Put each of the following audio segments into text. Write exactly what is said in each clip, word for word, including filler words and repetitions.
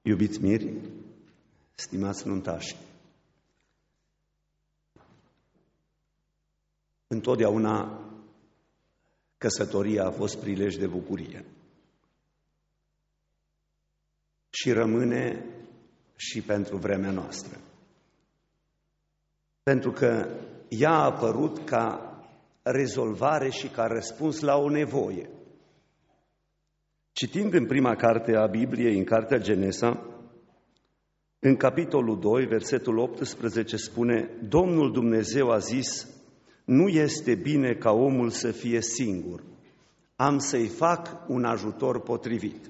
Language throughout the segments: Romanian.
Iubiți miri, stimați nuntași, întotdeauna căsătoria a fost prilej de bucurie și rămâne și pentru vremea noastră, pentru că ea a apărut ca rezolvare și ca răspuns la o nevoie. Citind în prima carte a Bibliei, în cartea Genesa, în capitolul doi, versetul optsprezece, spune: Domnul Dumnezeu a zis: nu este bine ca omul să fie singur, am să-i fac un ajutor potrivit.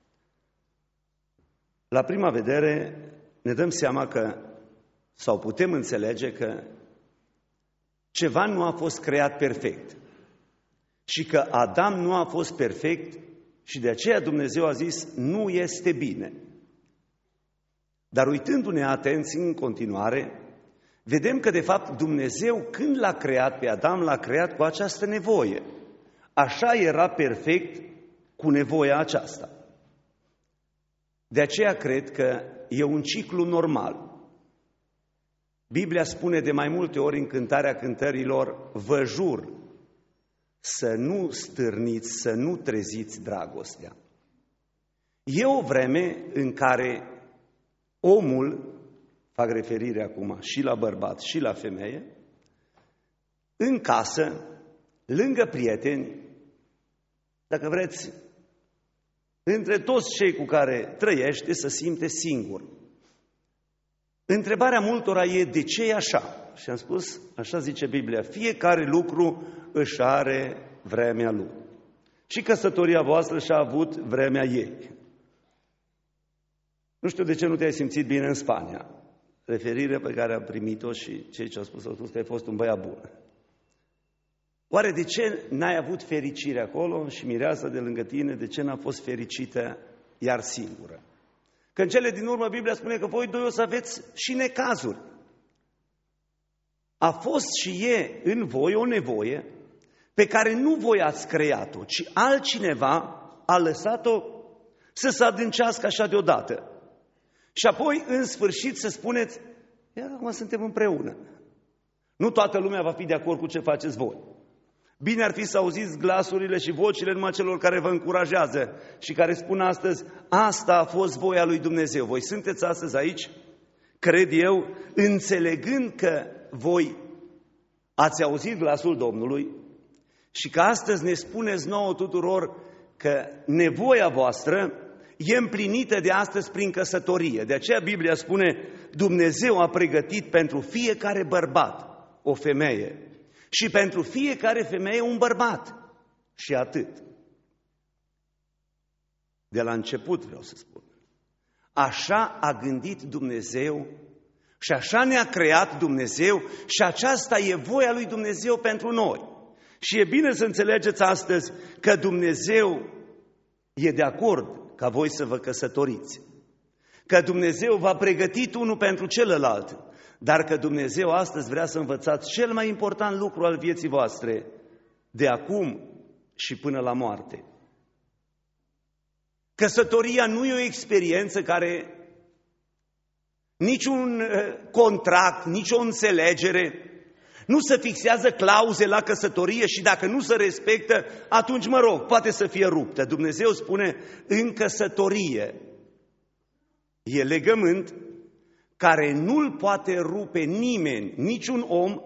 La prima vedere ne dăm seama că, sau putem înțelege că ceva nu a fost creat perfect și că Adam nu a fost perfect și de aceea Dumnezeu a zis: nu este bine. Dar uitându-ne atenți în continuare, vedem că de fapt Dumnezeu, când l-a creat pe Adam, l-a creat cu această nevoie. Așa era perfect cu nevoia aceasta. De aceea cred că e un ciclu normal. Biblia spune de mai multe ori în Cântarea Cântărilor: vă jur să nu stârniți, să nu treziți dragostea. E o vreme în care omul, fac referire acum și la bărbat și la femeie, în casă, lângă prieteni, dacă vreți, între toți cei cu care trăiește, să simte singur. Întrebarea multora e: de ce e așa? Și am spus, așa zice Biblia, fiecare lucru își are vremea lui. Și căsătoria voastră și-a avut vremea ei. Nu știu de ce nu te-ai simțit bine în Spania. Referirea pe care am primit-o și cei ce au spus, au spus că ai fost un băiat bun. Oare de ce n-ai avut fericire acolo și mireasa de lângă tine, de ce n-a fost fericită iar singură? Că în cele din urmă Biblia spune că voi doi o să aveți și necazuri. A fost și e în voi o nevoie pe care nu voi ați creat-o, ci altcineva a lăsat-o să se adâncească așa deodată. Și apoi, în sfârșit, să spuneți: iar acum suntem împreună. Nu toată lumea va fi de acord cu ce faceți voi. Bine ar fi să auziți glasurile și vocile numai celor care vă încurajează și care spun astăzi: asta a fost voia lui Dumnezeu. Voi sunteți astăzi aici, cred eu, înțelegând că voi ați auzit glasul Domnului și că astăzi ne spuneți nouă tuturor că nevoia voastră e împlinită de astăzi prin căsătorie. De aceea Biblia spune: Dumnezeu a pregătit pentru fiecare bărbat o femeie și pentru fiecare femeie un bărbat. Și atât. De la început vreau să spun. Așa a gândit Dumnezeu și așa ne-a creat Dumnezeu și aceasta e voia lui Dumnezeu pentru noi. Și e bine să înțelegeți astăzi că Dumnezeu e de acord ca voi să vă căsătoriți, că Dumnezeu v-a pregătit unul pentru celălalt, dar că Dumnezeu astăzi vrea să învățați cel mai important lucru al vieții voastre, de acum și până la moarte. Căsătoria nu e o experiență care niciun contract, nicio înțelegere, nu se fixează clauze la căsătorie și dacă nu se respectă, atunci, mă rog, poate să fie ruptă. Dumnezeu spune: în căsătorie e legământ care nu-l poate rupe nimeni, niciun om.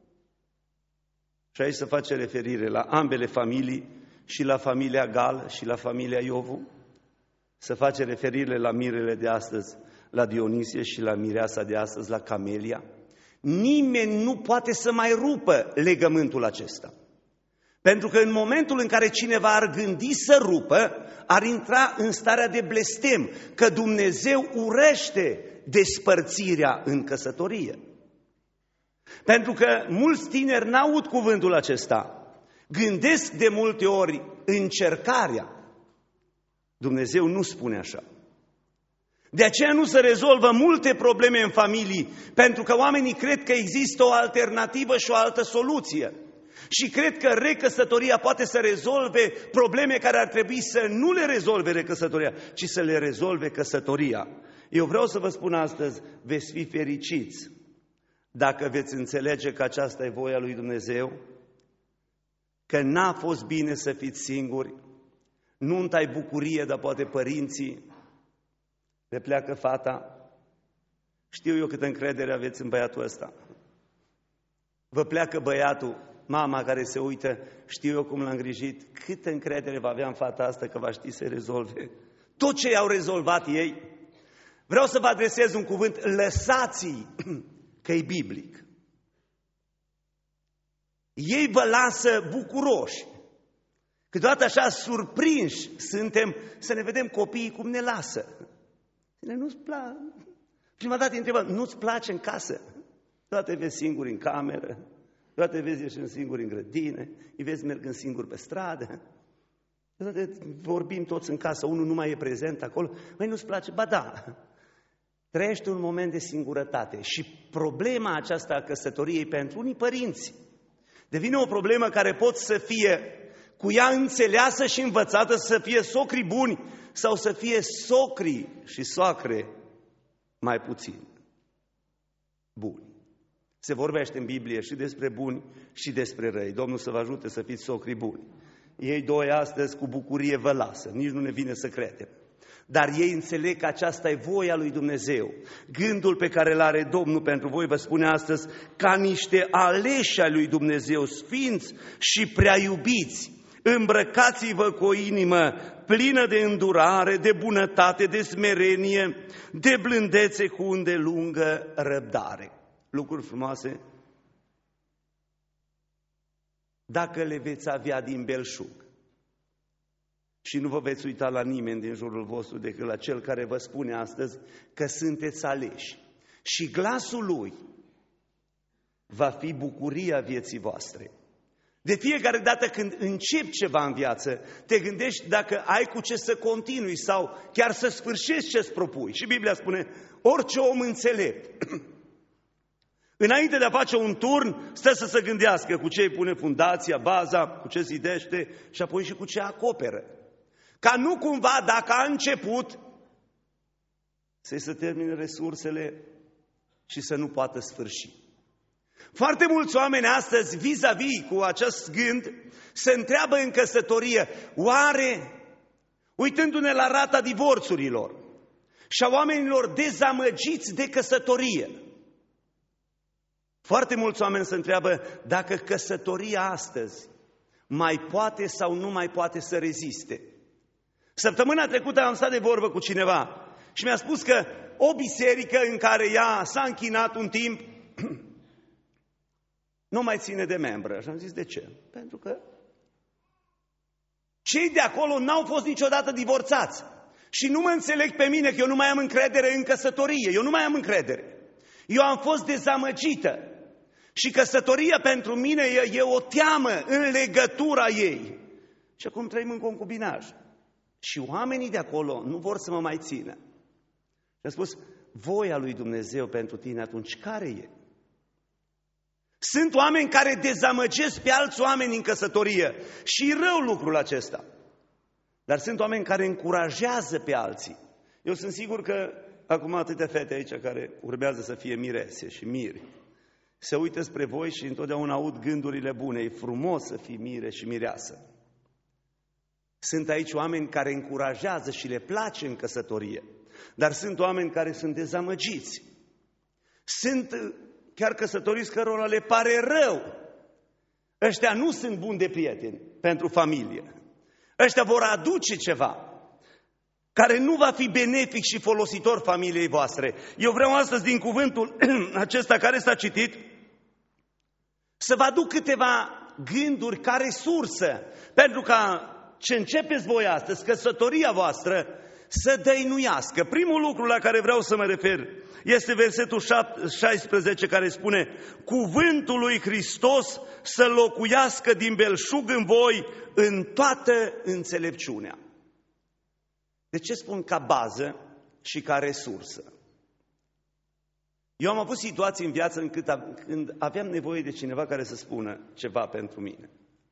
Și aici se face referire la ambele familii, și la familia Gal și la familia Iovu. Se face referire la mirele de astăzi, la Dionisie, și la mireasa de astăzi, la Camelia. Nimeni nu poate să mai rupă legământul acesta. Pentru că în momentul în care cineva ar gândi să rupă, ar intra în starea de blestem, că Dumnezeu urește despărțirea în căsătorie. Pentru că mulți tineri n-aud cuvântul acesta, gândesc de multe ori încercarea. Dumnezeu nu spune așa. De aceea nu se rezolvă multe probleme în familii, pentru că oamenii cred că există o alternativă și o altă soluție. Și cred că recăsătoria poate să rezolve probleme care ar trebui să nu le rezolve recăsătoria, ci să le rezolve căsătoria. Eu vreau să vă spun astăzi, veți fi fericiți dacă veți înțelege că aceasta e voia lui Dumnezeu, că n-a fost bine să fiți singuri, nunta ai bucurie, dar poate părinții le pleacă fata. Știu eu câtă încredere aveți în băiatul ăsta. Vă pleacă băiatul, mama care se uită, știu eu cum l-a îngrijit, câtă încredere va avea în fata asta că va ști să rezolve tot ce i-au rezolvat ei. Vreau să vă adresez un cuvânt, lăsați-i, că e biblic. Ei vă lasă bucuroși. Câteodată așa surprinși suntem să ne vedem copiii cum ne lasă. Nu-ți place. Prima dată îi întrebăm, nu-ți place în casă? Toate vezi singuri în cameră, toate vezi ieșind singuri în grădine, îi vezi mergând singuri pe stradă, toate vorbim toți în casă, unul nu mai e prezent acolo. Măi, nu-ți place? Ba da, trăiește un moment de singurătate și problema aceasta a căsătoriei pentru unii părinți devine o problemă care pot să fie cu ea înțeleasă și învățată, să fie socri buni sau să fie socri și soacre mai puțin buni. Se vorbește în Biblie și despre buni și despre răi. Domnul să vă ajute să fiți socri buni. Ei doi astăzi cu bucurie vă lasă, nici nu ne vine să credem. Dar ei înțeleg că aceasta e voia lui Dumnezeu. Gândul pe care îl are Domnul pentru voi vă spune astăzi, ca niște aleși ai lui Dumnezeu, sfinți și prea iubiți, îmbrăcați-vă cu o inimă plină de îndurare, de bunătate, de smerenie, de blândețe cu îndelungă răbdare. Lucruri frumoase. Dacă le veți avea din belșug și nu vă veți uita la nimeni din jurul vostru decât la cel care vă spune astăzi că sunteți aleși și glasul lui va fi bucuria vieții voastre. De fiecare dată când începi ceva în viață, te gândești dacă ai cu ce să continui sau chiar să sfârșești ce-ți propui. Și Biblia spune, orice om înțelept, înainte de a face un turn, stă să se gândească cu ce îi pune fundația, baza, cu ce zidește și apoi și cu ce acoperă. Ca nu cumva, dacă a început, să-i se termine resursele și să nu poată sfârși. Foarte mulți oameni astăzi, vis-a-vis cu acest gând, se întreabă în căsătorie, oare, uitându-ne la rata divorțurilor și a oamenilor dezamăgiți de căsătorie, foarte mulți oameni se întreabă dacă căsătoria astăzi mai poate sau nu mai poate să reziste. Săptămâna trecută am stat de vorbă cu cineva și mi-a spus că o biserică în care ea s-a închinat un timp nu mai ține de membră. Și am zis, de ce? Pentru că cei de acolo n-au fost niciodată divorțați. Și nu mă înțeleg pe mine că eu nu mai am încredere în căsătorie. Eu nu mai am încredere. Eu am fost dezamăgită. Și căsătoria pentru mine e, e o teamă în legătura ei. Și acum trăim în concubinaj. Și oamenii de acolo nu vor să mă mai țină. Și am spus, voia lui Dumnezeu pentru tine atunci care e? Sunt oameni care dezamăgesc pe alți oameni în căsătorie și rău lucrul acesta. Dar sunt oameni care încurajează pe alții. Eu sunt sigur că acum atâtea fete aici care urmează să fie mirese și miri, se uită spre voi și întotdeauna aud gândurile bune. E frumos să fii mire și mireasă. Sunt aici oameni care încurajează și le place în căsătorie. Dar sunt oameni care sunt dezamăgiți. Sunt chiar căsătoriți cărora le pare rău. Ăștia nu sunt buni de prieteni pentru familie. Ăștia vor aduce ceva care nu va fi benefic și folositor familiei voastre. Eu vreau astăzi din cuvântul acesta care s-a citit să vă aduc câteva gânduri ca resursă pentru ca ce începeți voi astăzi, căsătoria voastră, să dăinuiască. Primul lucru la care vreau să mă refer este versetul șaisprezece care spune cuvântul lui Hristos să locuiască din belșug în voi în toată înțelepciunea. De ce spun ca bază și ca resursă? Eu am avut situații în viață încât, când aveam nevoie de cineva care să spună ceva pentru mine.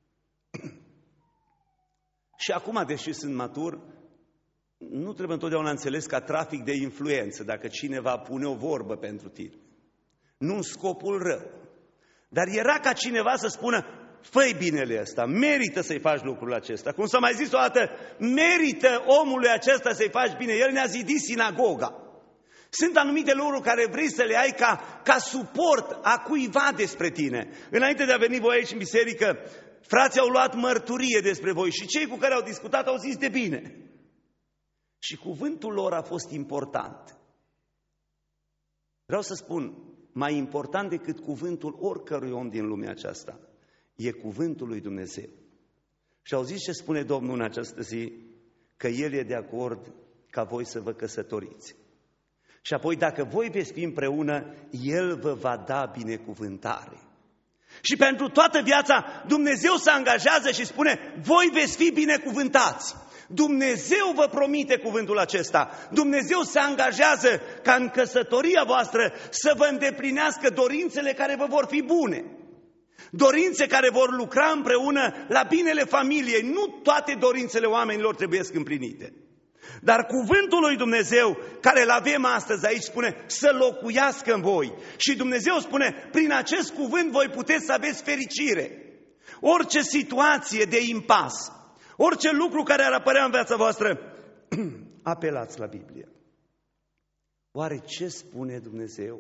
Și acum, deși sunt matur, nu trebuie întotdeauna înțeles ca trafic de influență, dacă cineva pune o vorbă pentru tine. Nu în scopul rău. Dar era ca cineva să spună, fă-i binele ăsta, merită să-i faci lucrul acesta. Cum s-a mai zis o dată, merită omului acesta să-i faci bine. El ne-a zidit sinagoga. Sunt anumite lucruri care vrei să le ai ca, ca suport a cuiva despre tine. Înainte de a veni voi aici în biserică, frații au luat mărturie despre voi și cei cu care au discutat au zis de bine. Și cuvântul lor a fost important. Vreau să spun, mai important decât cuvântul oricărui om din lumea aceasta, e cuvântul lui Dumnezeu. Și au zis ce spune Domnul în această zi, că El e de acord ca voi să vă căsătoriți. Și apoi, dacă voi veți fi împreună, El vă va da binecuvântare. Și pentru toată viața, Dumnezeu se angajează și spune, voi veți fi binecuvântați. Dumnezeu vă promite cuvântul acesta. Dumnezeu se angajează ca în căsătoria voastră să vă îndeplinească dorințele care vă vor fi bune. Dorințe care vor lucra împreună la binele familiei. Nu toate dorințele oamenilor trebuie să împlinite. Dar cuvântul lui Dumnezeu, care îl avem astăzi aici, spune să locuiască în voi. Și Dumnezeu spune, prin acest cuvânt voi puteți să aveți fericire. Orice situație de impas, orice lucru care ar apărea în viața voastră, apelați la Biblie. Oare ce spune Dumnezeu?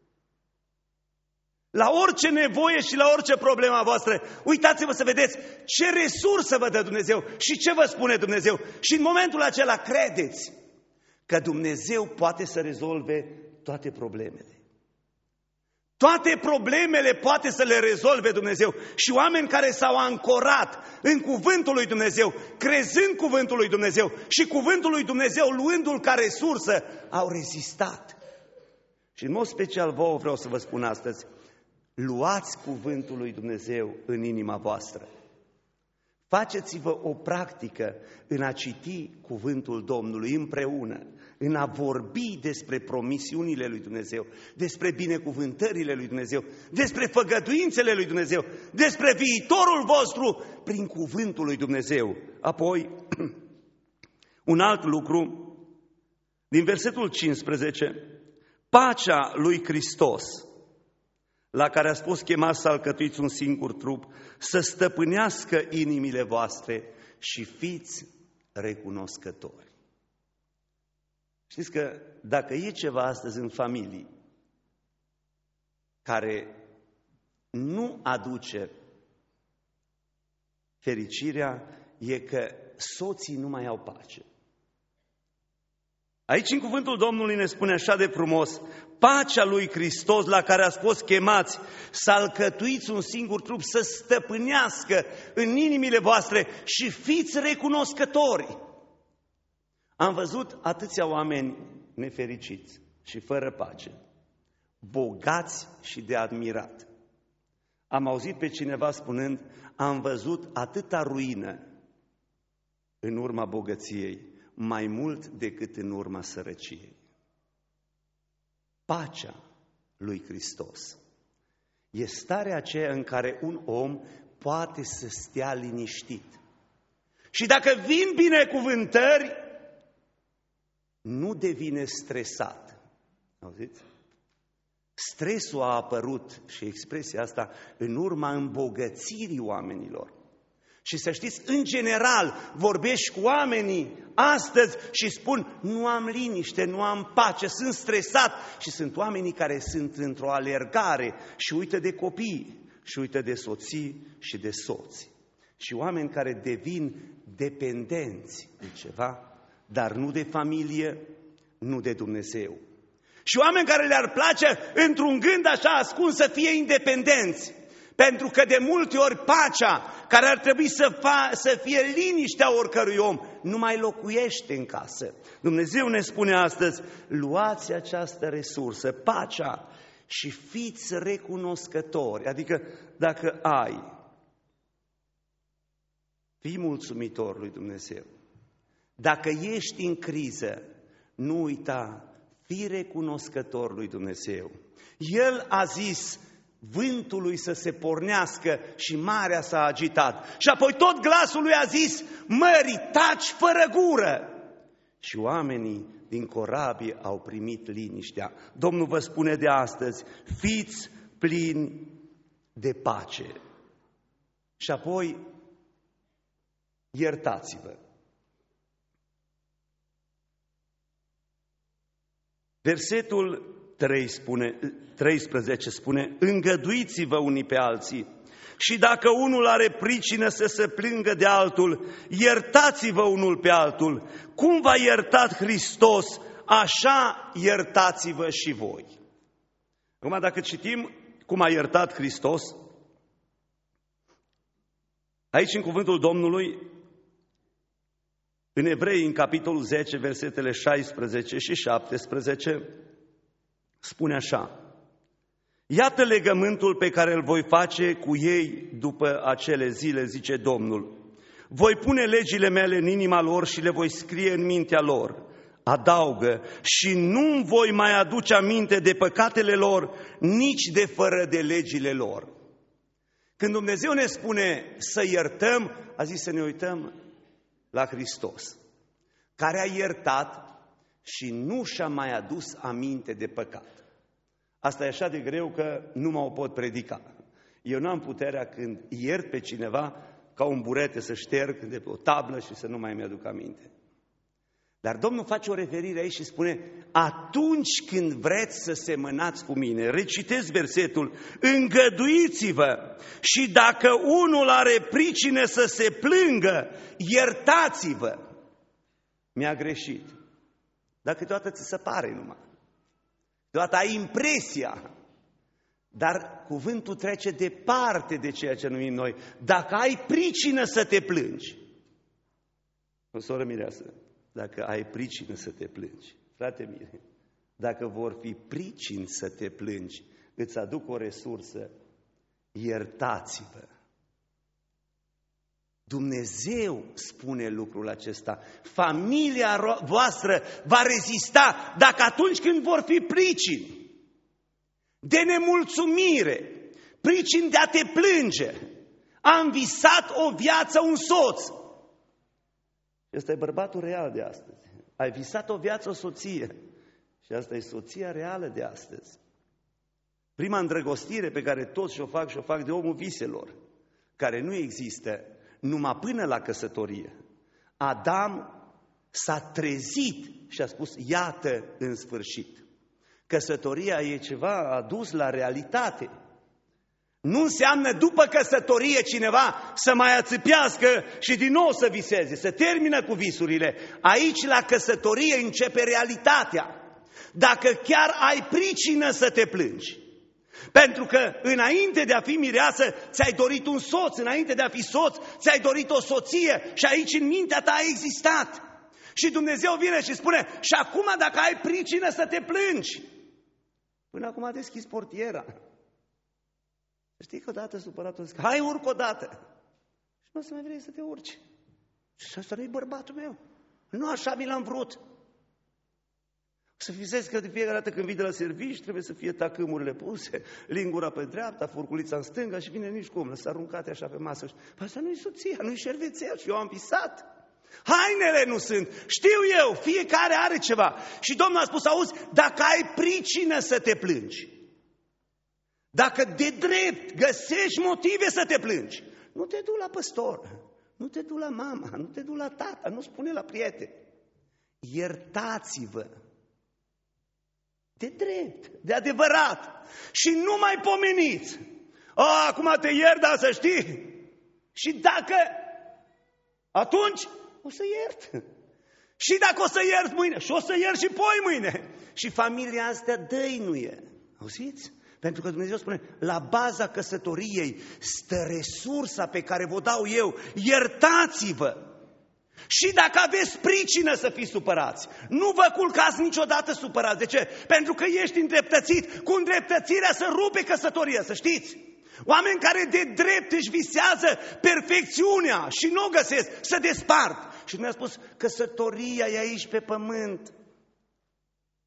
La orice nevoie și la orice problemă a voastră, uitați-vă să vedeți ce resursă vă dă Dumnezeu și ce vă spune Dumnezeu. Și în momentul acela credeți că Dumnezeu poate să rezolve toate problemele. Toate problemele poate să le rezolve Dumnezeu. Și oameni care s-au ancorat în cuvântul lui Dumnezeu, crezând cuvântul lui Dumnezeu și cuvântul lui Dumnezeu luându-l ca resursă, au rezistat. Și în mod special vouă vreau să vă spun astăzi, luați cuvântul lui Dumnezeu în inima voastră. Faceți-vă o practică în a citi cuvântul Domnului împreună, în a vorbi despre promisiunile lui Dumnezeu, despre binecuvântările lui Dumnezeu, despre făgăduințele lui Dumnezeu, despre viitorul vostru prin cuvântul lui Dumnezeu. Apoi, un alt lucru, din versetul cincisprezece, pacea lui Hristos, la care a spus chemați să alcătuiți un singur trup, să stăpânească inimile voastre și fiți recunoscători. Știți că dacă e ceva astăzi în familii care nu aduce fericirea, e că soții nu mai au pace. Aici în cuvântul Domnului ne spune așa de frumos, pacea lui Hristos la care ați fost chemați să alcătuiți un singur trup, să stăpânească în inimile voastre și fiți recunoscători. Am văzut atâția oameni nefericiți și fără pace, bogați și de admirat. Am auzit pe cineva spunând, am văzut atâta ruină în urma bogăției, mai mult decât în urma sărăciei. Pacea lui Hristos e starea aceea în care un om poate să stea liniștit. Și dacă vin binecuvântări, nu devine stresat. Auziți? Stresul a apărut, și expresia asta, în urma îmbogățirii oamenilor. Și să știți, în general, vorbești cu oamenii astăzi și spun, nu am liniște, nu am pace, sunt stresat. Și sunt oamenii care sunt într-o alergare și uită de copii, și uită de soții și de soți. Și oameni care devin dependenți de ceva, dar nu de familie, nu de Dumnezeu. Și oameni care le-ar place, într-un gând așa ascuns, să fie independenți. Pentru că de multe ori pacea, care ar trebui să, fa, să fie liniștea oricărui om, nu mai locuiește în casă. Dumnezeu ne spune astăzi, luați această resursă, pacea, și fiți recunoscători. Adică dacă ai, fii mulțumitor lui Dumnezeu. Dacă ești în criză, nu uita, fii recunoscător lui Dumnezeu. El a zis vântului să se pornească și marea s-a agitat. Și apoi tot glasul lui a zis, mării, taci fără gură. Și oamenii din corabie au primit liniștea. Domnul vă spune de astăzi, fiți plini de pace. Și apoi, iertați-vă. Versetul trei spune, treisprezece spune, îngăduiți-vă unii pe alții și dacă unul are pricină să se plângă de altul, iertați-vă unul pe altul. Cum v-a iertat Hristos, așa iertați-vă și voi. Acum, dacă citim cum a iertat Hristos, aici în cuvântul Domnului, în Evrei, în capitolul zece, versetele șaisprezece și șaptesprezece, spune așa, iată legământul pe care îl voi face cu ei după acele zile, zice Domnul. Voi pune legile mele în inima lor și le voi scrie în mintea lor. Adaugă, și nu voi mai aduce aminte de păcatele lor, nici de fără de legile lor. Când Dumnezeu ne spune să iertăm, a zis să ne uităm la Hristos, care a iertat și nu și-a mai adus aminte de păcat. Asta e așa de greu că nu mă o pot predica. Eu nu am puterea când iert pe cineva ca un burete să șterg de pe o tablă și să nu mai mi-aduc aminte. Dar Domnul face o referire aici și spune, atunci când vreți să semănați cu mine, recitesc versetul, îngăduiți-vă și dacă unul are pricină să se plângă, iertați-vă. Mi-a greșit. Dar câteodată ți se pare numai. Câteodată ai impresia. Dar cuvântul trece departe de ceea ce numim noi. Dacă ai pricină să te plângi. O soră mireasă, dacă ai pricină să te plângi, frate mire, dacă vor fi pricini să te plângi, îți aduc o resursă, iertați-vă. Dumnezeu spune lucrul acesta. Familia voastră va rezista dacă atunci când vor fi pricini de nemulțumire, pricini de a te plânge, am visat o viață un soț. Ăsta e bărbatul real de astăzi. Ai visat o viață o soție. Și asta e soția reală de astăzi. Prima îndrăgostire pe care toți și-o fac și-o fac de omul viselor, care nu există numai până la căsătorie. Adam s-a trezit și a spus, iată în sfârșit. Căsătoria e ceva adus la realitate. Nu înseamnă după căsătorie cineva să mai ațâpească și din nou să viseze, să termină cu visurile. Aici la căsătorie începe realitatea. Dacă chiar ai pricină să te plângi. Pentru că înainte de a fi mireasă ți-ai dorit un soț, înainte de a fi soț ți-ai dorit o soție și aici în mintea ta a existat. Și Dumnezeu vine și spune, și acum dacă ai pricină să te plângi. Până acum a deschis portiera. Știi că odată supăratul zice, hai urc odată. Și nu o să mai vrei să te urci. Și asta nu-i bărbatul meu. Nu așa mi l-am vrut. Să visezi că de fiecare dată când vii de la servici trebuie să fie tacâmurile puse, lingura pe dreapta, furculița în stânga și vine nici cum, să aruncate așa pe masă. Păi asta nu-i soția, nu-i șervețel și eu am visat. Hainele nu sunt, știu eu, fiecare are ceva. Și Domnul a spus, auzi, dacă ai pricină să te plângi, dacă de drept găsești motive să te plângi, nu te du la păstor, nu te du la mama, nu te du la tata, nu spune la prieteni. Iertați-vă. De drept, de adevărat. Și nu mai pomeniți. A, acum te iert, dar să știi. Și dacă, atunci o să iert. Și dacă o să iert mâine, și o să iert și poi mâine. Și familia asta dăinuie. Auziți? Pentru că Dumnezeu spune, la baza căsătoriei stă resursa pe care vă dau eu. Iertați-vă. Și dacă aveți pricină să fiți supărați, nu vă culcați niciodată supărați. De ce? Pentru că ești îndreptățit. Cu îndreptățirea să rupe căsătoria, să știți. Oameni care de drept își visează perfecțiunea și nu o găsesc, să despart. Și mi-a spus, căsătoria e aici pe pământ.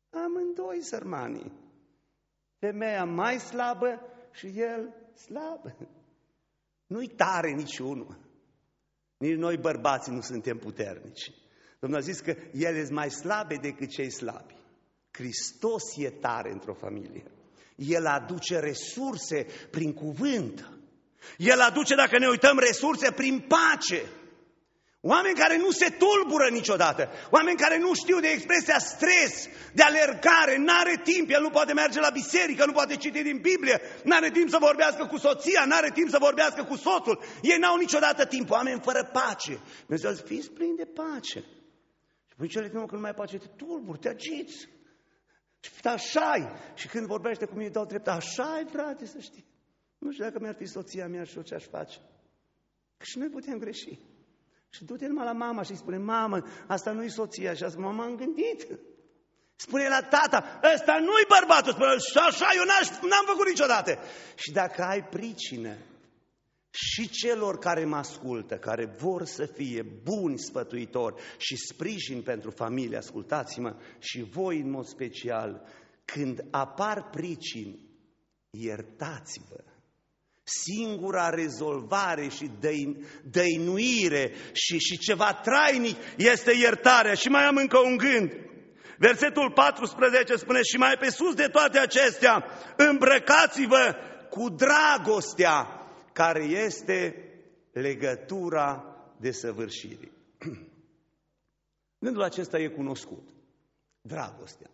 Amândoi sărmanii. Femeia mai slabă și el slab. Nu-i tare niciunul. Nici noi bărbații nu suntem puternici. Domnul a zis că ele sunt mai slabe decât cei slabi. Hristos e tare într-o familie. El aduce resurse prin cuvânt. El aduce, dacă ne uităm, resurse prin pace. Oameni care nu se tulbură niciodată, oameni care nu știu de expresia stres, de alergare, n-are timp, el nu poate merge la biserică, nu poate citi din Biblie, n-are timp să vorbească cu soția, n-are timp să vorbească cu soțul, ei n-au niciodată timp, oameni fără pace. Dumnezeu zice, fiți plini de pace. Și păi cele că nu mai pace, te tulburi, te agiți. Și așa-i. Și când vorbește cu mine, dau drept, așa-i, frate, să știi. Nu știu dacă mi-ar fi soția mea și eu ce-aș face. Că și noi putem greși. Și du-te numai la mama și îi spune, mamă, asta nu-i soția. Și asta, mama, am gândit. Spune la tata, ăsta nu-i bărbatul. Spune, și așa, eu n-am făcut niciodată. Și dacă ai pricină, și celor care mă ascultă, care vor să fie buni sfătuitori și sprijin pentru familie, ascultați-mă, și voi în mod special, când apar pricini, iertați-vă. Singura rezolvare și dăin, dăinuire și, și ceva trainic este iertarea. Și mai am încă un gând. Versetul paisprezece spune, și mai pe sus de toate acestea, îmbrăcați-vă cu dragostea, care este legătura desăvârșirii. Gândul acesta e cunoscut. Dragostea.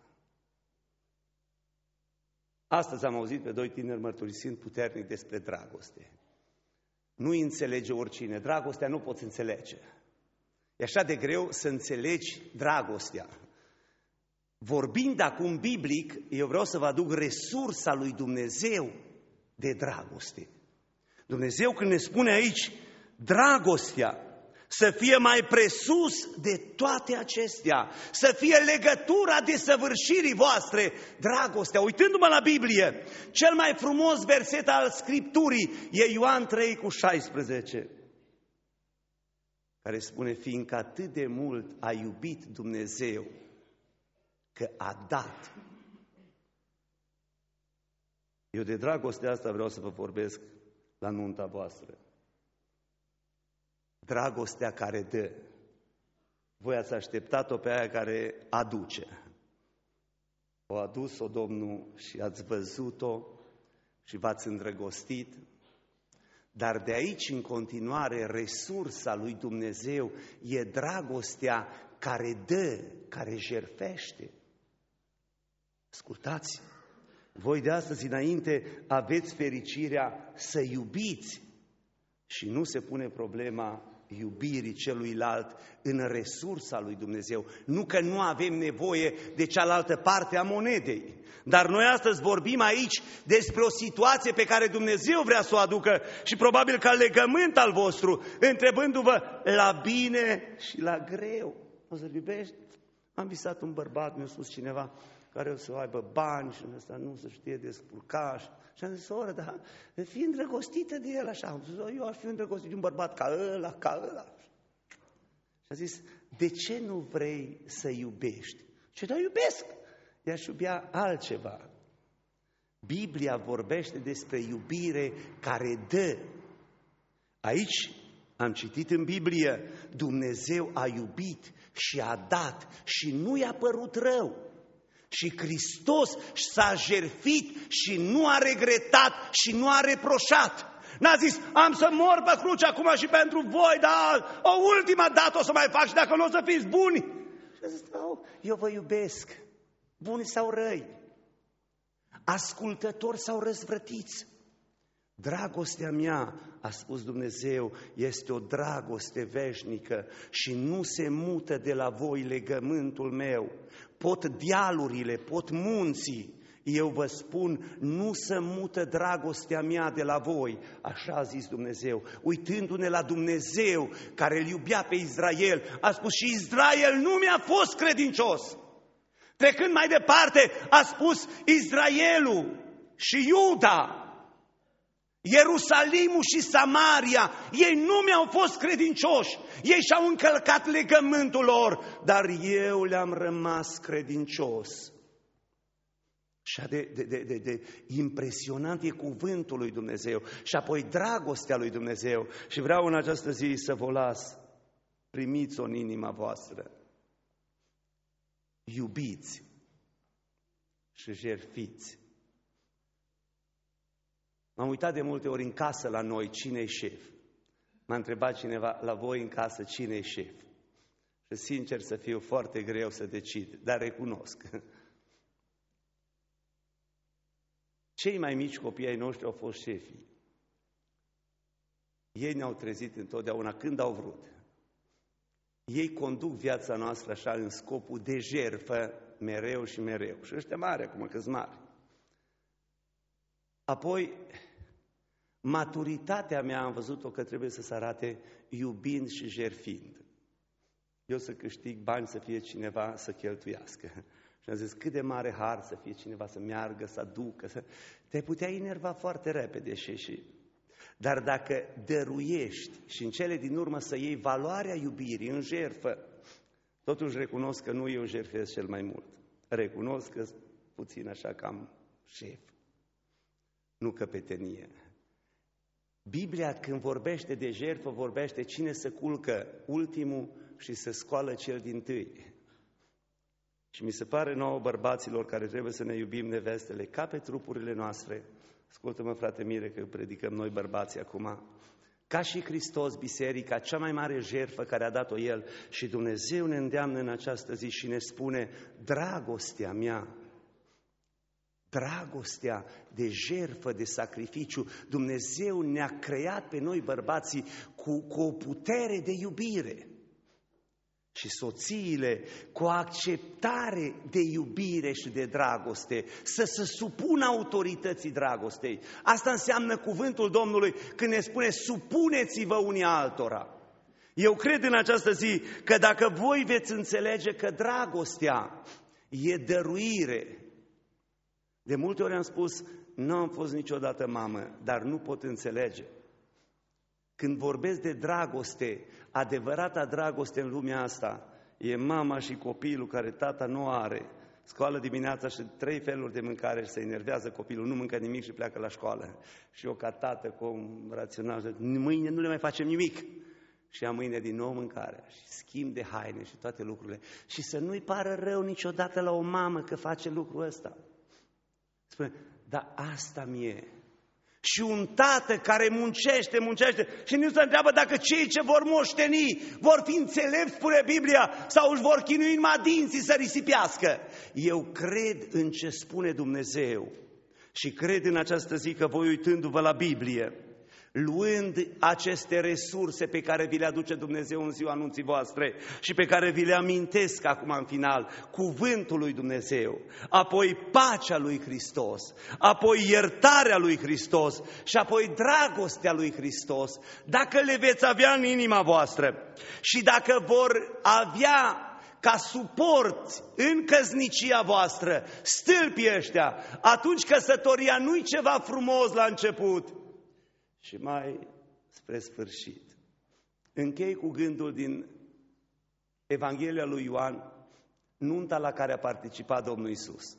Astăzi am auzit pe doi tineri mărturisind puternic despre dragoste. Nu-i înțelege oricine. Dragostea nu poți înțelege. E așa de greu să înțelegi dragostea. Vorbind acum biblic, eu vreau să vă aduc resursa lui Dumnezeu de dragoste. Dumnezeu când ne spune aici dragostea, să fie mai presus de toate acestea, să fie legătura desăvârșirii voastre, dragostea. Uitându-mă la Biblie, cel mai frumos verset al Scripturii e Ioan trei cu șaisprezece, care spune, fiindcă atât de mult a iubit Dumnezeu, că a dat. Eu de dragostea asta vreau să vă vorbesc la nunta voastră. Dragostea care dă. Voi ați așteptat-o pe aia care aduce. O adus-o Domnul și ați văzut-o și v-ați îndrăgostit. Dar de aici în continuare resursa lui Dumnezeu e dragostea care dă, care jertfește. Ascultați, voi de astăzi înainte aveți fericirea să iubiți și nu se pune problema iubirii celuilalt în resursa lui Dumnezeu. Nu că nu avem nevoie de cealaltă parte a monedei, dar noi astăzi vorbim aici despre o situație pe care Dumnezeu vrea să o aducă și probabil ca legământ al vostru, întrebându-vă la bine și la greu. O să-l iubești? Am visat un bărbat, mi-a spus cineva, care o să aibă bani și ăsta nu se știe descurca. Și am zis, oră, dar fii îndrăgostită de el așa. Am zis, eu aș fi îndrăgostit de un bărbat ca ăla, ca ăla. Și a zis, de ce nu vrei să iubești? Ce, dar iubesc. I-aș iubea altceva. Biblia vorbește despre iubire care dă. Aici am citit în Biblie, Dumnezeu a iubit și a dat și nu i-a părut rău. Și Hristos s-a jertfit și nu a regretat și nu a reproșat. N-a zis, am să mor pe cruce acum și pentru voi, dar o ultima dată o să mai fac și dacă nu o să fiți buni. Și a zis, eu vă iubesc, buni sau răi, ascultători sau răzvrătiți. Dragostea mea, a spus Dumnezeu, este o dragoste veșnică și nu se mută de la voi legământul meu. Pot dealurile, pot munții, eu vă spun, nu se mută dragostea mea de la voi, așa a zis Dumnezeu. Uitându-ne la Dumnezeu care îl iubea pe Israel, a spus și Israel nu mi-a fost credincios. Trecând mai departe, a spus Israelul și Iuda, Ierusalimul și Samaria, ei nu mi-au fost credincioși, ei și-au încălcat legământul lor, dar eu le-am rămas credincios. Și de, de, de, de, de impresionant e cuvântul lui Dumnezeu și apoi dragostea lui Dumnezeu. Și vreau în această zi să vă las, primiți-o în inima voastră. Iubiți și jertfiți. M-am uitat de multe ori în casă la noi cine-i șef. M-a întrebat cineva, la voi în casă cine-i șef? Și sincer să fiu, foarte greu să decid, dar recunosc. Cei mai mici copii ai noștri au fost șefii. Ei ne-au trezit întotdeauna când au vrut. Ei conduc viața noastră așa în scopul de jertfă mereu și mereu. Și ăștia mari acum, că-s mari. Apoi, maturitatea mea am văzut-o că trebuie să se arate iubind și jertfind. Eu să câștig bani, să fie cineva să cheltuiască. Și am zis, cât de mare har să fie cineva să meargă, să aducă, să... Te putea enerva foarte repede și, și... Dar dacă dăruiești și în cele din urmă să iei valoarea iubirii în jertfă, totuși recunosc că nu eu jertfesc cel mai mult. Recunosc că puțin așa cam șef, nu căpetenie. Biblia când vorbește de jertfă, vorbește cine se culcă ultimul și se scoală cel dintâi. Și mi se pare nouă bărbaților care trebuie să ne iubim nevestele ca pe trupurile noastre. Ascultă-mă, frate Mire, că predicăm noi bărbații acum. Ca și Hristos, biserica, cea mai mare jertfă care a dat-o El. Și Dumnezeu ne îndeamnă în această zi și ne spune, dragostea mea, dragostea de jertfă, de sacrificiu. Dumnezeu ne-a creat pe noi bărbații cu, cu o putere de iubire. Și soțiile cu o acceptare de iubire și de dragoste, să se supună autorității dragostei. Asta înseamnă cuvântul Domnului când ne spune supuneți-vă unii altora. Eu cred în această zi că dacă voi veți înțelege că dragostea e dăruire. De multe ori am spus, nu am fost niciodată mamă, dar nu pot înțelege. Când vorbesc de dragoste, adevărata dragoste în lumea asta, e mama și copilul care tata nu are. Scoală dimineața și trei feluri de mâncare și se enervează copilul, nu mâncă nimic și pleacă la școală. Și eu ca tată, cu un rațional, mâine nu le mai facem nimic. Și am mâine din nou mâncare și schimb de haine și toate lucrurile. Și să nu-i pară rău niciodată la o mamă că face lucrul ăsta. Spune, dar asta mi-e. Și un tată care muncește, muncește și nu se întreabă dacă cei ce vor moșteni vor fi înțelepți, spune Biblia, sau își vor chinui numai dinții să risipească. Eu cred în ce spune Dumnezeu și cred în această zi că voi, uitându-vă la Biblie, luând aceste resurse pe care vi le aduce Dumnezeu în ziua anunții voastre și pe care vi le amintesc acum în final, cuvântul lui Dumnezeu, apoi pacea lui Hristos, apoi iertarea lui Hristos și apoi dragostea lui Hristos, dacă le veți avea în inima voastră și dacă vor avea ca suport în căsnicia voastră stâlpii ăștia, atunci căsătoria nu-i ceva frumos la început, și mai spre sfârșit. Închei cu gândul din Evanghelia lui Ioan, nunta la care a participat Domnul Iisus.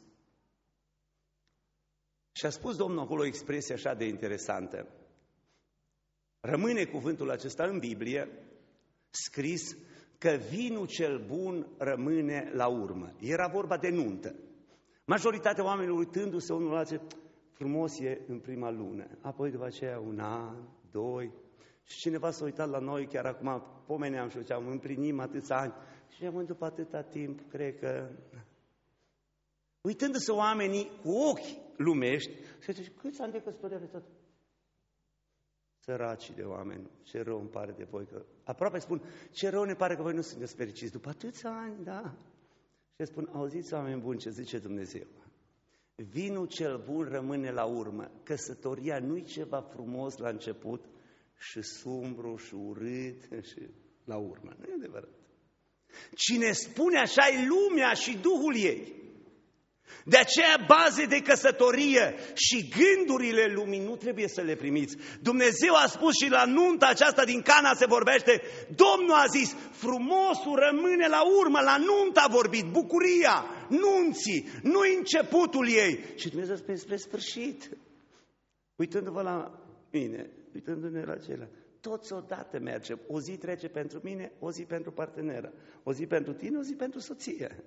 Și a spus Domnul acolo o expresie așa de interesantă. Rămâne cuvântul acesta în Biblie, scris că vinul cel bun rămâne la urmă. Era vorba de nuntă. Majoritatea oamenilor uitându-se unul la alții, frumos e în prima lună, apoi după aceea un an, doi, și cineva s-a uitat la noi, chiar acum pomeneam și ziceam, împlinim atâția ani, și am după atâta timp, cred că... Uitându-se oamenii cu ochi lumești, și zice, câți ani de căsătorie aveți tot? Săracii de oameni, ce rău îmi pare de voi, că... Aproape spun, ce rău ne pare că voi nu sunteți fericiți, după atâția ani, da. Și spun, auziți oameni buni ce zice Dumnezeu. Vinul cel bun rămâne la urmă. Căsătoria nu-i ceva frumos la început și sumbru și urât și la urmă. Nu e adevărat. Cine spune așa e lumea și duhul ei. De aceea baze de căsătorie și gândurile lumii nu trebuie să le primiți. Dumnezeu a spus și la nunta aceasta din Cana se vorbește, Domnul a zis, frumosul rămâne la urmă, la nuntă a vorbit, bucuria, nunții, nu începutul ei. Și Dumnezeu spune spre sfârșit. Uitându-vă la mine, uitându-ne la ceilalți, toți odată mergem. O zi trece pentru mine, o zi pentru parteneră, o zi pentru tine, o zi pentru soție.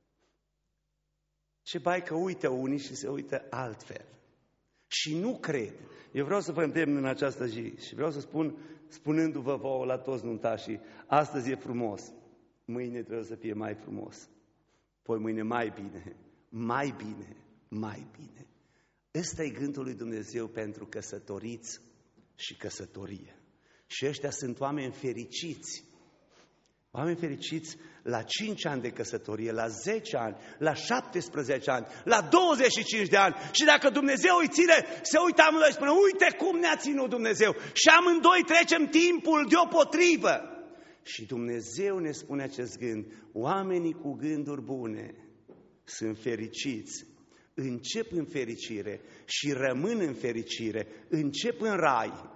Ce bai că uită unii și se uită altfel. Și nu cred. Eu vreau să vă îndemn în această zi și vreau să spun, spunându-vă vouă la toți nuntașii, astăzi e frumos, mâine trebuie să fie mai frumos, poi mâine mai bine, mai bine, mai bine. Ăsta e gândul lui Dumnezeu pentru căsătoriți și căsătorie. Și ăștia sunt oameni fericiți. Oameni fericiți la cinci ani de căsătorie, la zece ani, la șaptesprezece ani, la douăzeci și cinci de ani. Și dacă Dumnezeu îi ține, se uită amândoi și spune, uite cum ne-a ținut Dumnezeu. Și amândoi trecem timpul deopotrivă. Și Dumnezeu ne spune acest gând, oamenii cu gânduri bune sunt fericiți. Încep în fericire și rămân în fericire, încep în rai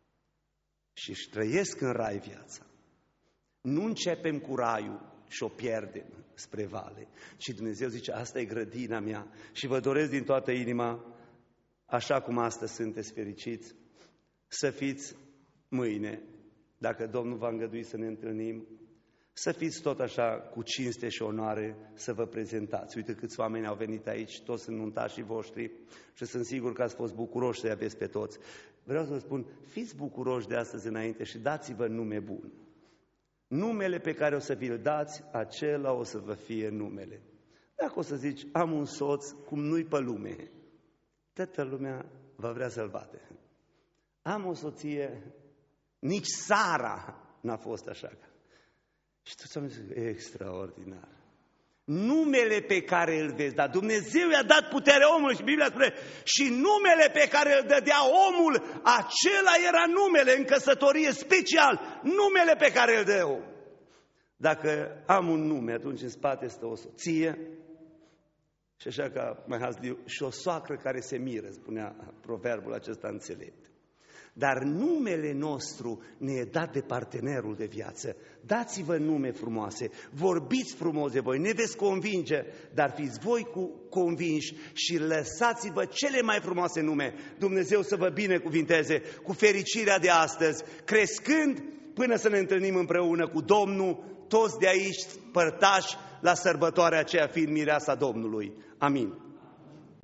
și își trăiesc în rai viața. Nu începem cu raiul și o pierdem spre vale, ci Dumnezeu zice, asta e grădina mea și vă doresc din toată inima, așa cum astăzi sunteți fericiți, să fiți mâine, dacă Domnul va îngădui să ne întâlnim, să fiți tot așa cu cinste și onoare să vă prezentați. Uite câți oameni au venit aici, toți sunt nuntașii voștri și sunt sigur că ați fost bucuroși să-i aveți pe toți. Vreau să vă spun, fiți bucuroși de astăzi înainte și dați-vă nume bun. Numele pe care o să vi-l dați, acela o să vă fie numele. Dacă o să zici, am un soț cum nu-i pe lume, toată lumea va vrea să-l bate. Am o soție, nici Sara n-a fost așa. Și toți oamenii zic, extraordinar. Numele pe care îl vezi, dar Dumnezeu i-a dat putere omului și Biblia spune, și numele pe care îl dădea omul, acela era numele în căsătorie special, numele pe care îl dă om. Dacă am un nume, atunci în spate stă o soție, și așa ca mai hazliu, și o soacră care se miră, spunea proverbul acesta înțelept. Dar numele nostru ne e dat de partenerul de viață. Dați-vă nume frumoase, vorbiți frumos de voi, ne veți convinge, dar fiți voi cu convinși și lăsați-vă cele mai frumoase nume. Dumnezeu să vă binecuvinteze cu fericirea de astăzi, crescând până să ne întâlnim împreună cu Domnul, toți de aici părtași la sărbătoarea aceea fiind mireasa Domnului. Amin.